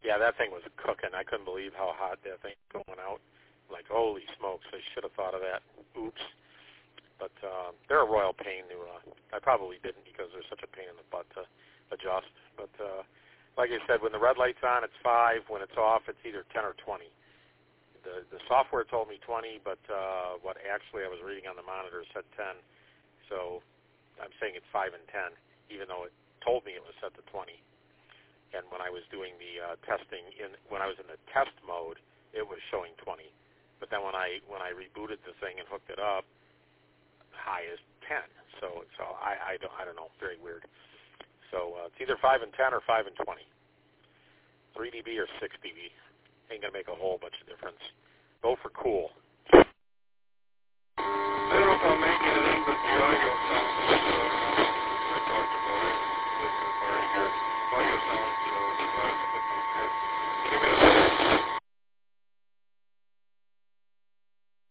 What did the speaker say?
Yeah, that thing was cooking. I couldn't believe how hot that thing was going out. Like, holy smokes, I should have thought of that. Oops. But they're a royal pain to, I probably didn't because they're such a pain in the butt to adjust. But like I said, when the red light's on, it's 5. When it's off, it's either 10 or 20. The software told me 20, but what actually I was reading on the monitor said 10. So I'm saying it's 5 and 10, even though it told me it was set to 20. And when I was doing the testing, when I was in the test mode, it was showing 20. But then when I rebooted the thing and hooked it up, high is 10. So I don't know, very weird. So it's either 5 and 10 or 5 and 20. 3 dB or 6 dB. Ain't gonna make a whole bunch of difference. Go for cool. I don't know if I'll make anything, but the audio sounds. I talked about it with the party here. Audio sounds